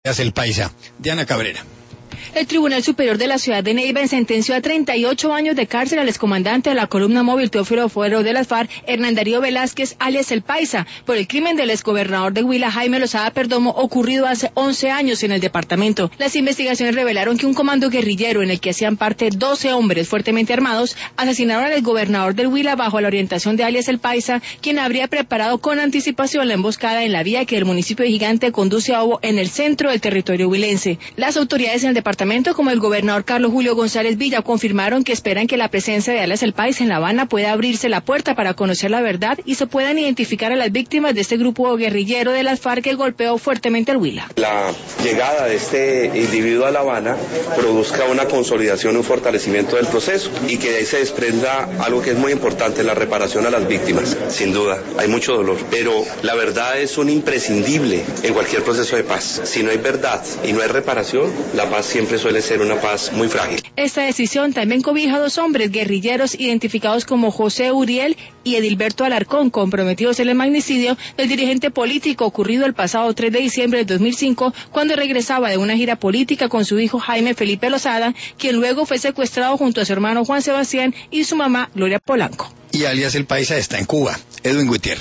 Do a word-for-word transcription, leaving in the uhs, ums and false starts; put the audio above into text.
El Paisa. Diana Cabrera. El Tribunal Superior de la Ciudad de Neiva sentenció a treinta y ocho años de cárcel al excomandante de la columna móvil Teófilo Fuero de las FARC, Hernán Darío Velázquez, alias El Paisa, por el crimen del exgobernador de Huila, Jaime Lozada Perdomo, ocurrido hace once años en el departamento. Las investigaciones revelaron que un comando guerrillero en el que hacían parte doce hombres fuertemente armados asesinaron al exgobernador del Huila bajo la orientación de alias El Paisa, quien habría preparado con anticipación la emboscada en la vía que el municipio de Gigante conduce a Obo en el centro del territorio huilense. Las autoridades en el departamento como el gobernador Carlos Julio González Villa confirmaron que esperan que la presencia de alias El Paisa en La Habana pueda abrirse la puerta para conocer la verdad y se puedan identificar a las víctimas de este grupo guerrillero de las FARC que golpeó fuertemente al Huila. La llegada de este individuo a La Habana produzca una consolidación, un fortalecimiento del proceso y que de ahí se desprenda algo que es muy importante, la reparación a las víctimas. Sin duda, hay mucho dolor, pero la verdad es un imprescindible en cualquier proceso de paz. Si no hay verdad y no hay reparación, la paz siempre suele ser una paz muy frágil. Esta decisión también cobija a dos hombres guerrilleros identificados como José Uriel y Edilberto Alarcón, comprometidos en el magnicidio del dirigente político ocurrido el pasado tres de diciembre de dos mil cinco, cuando regresaba de una gira política con su hijo Jaime Felipe Lozada, quien luego fue secuestrado junto a su hermano Juan Sebastián y su mamá Gloria Polanco. Y alias El Paisa está en Cuba. Edwin Gutiérrez.